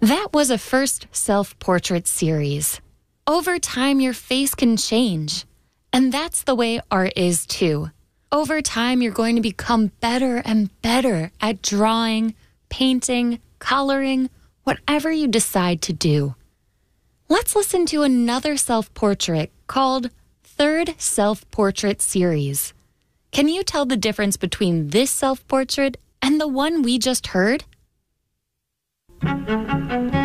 That was a first self-portrait series. Over time, your face can change. And that's the way art is too. Over time, you're going to become better and better at drawing, painting, coloring, whatever you decide to do. Let's listen to another self-portrait called Third Self-Portrait Series. Can you tell the difference between this self-portrait and the one we just heard?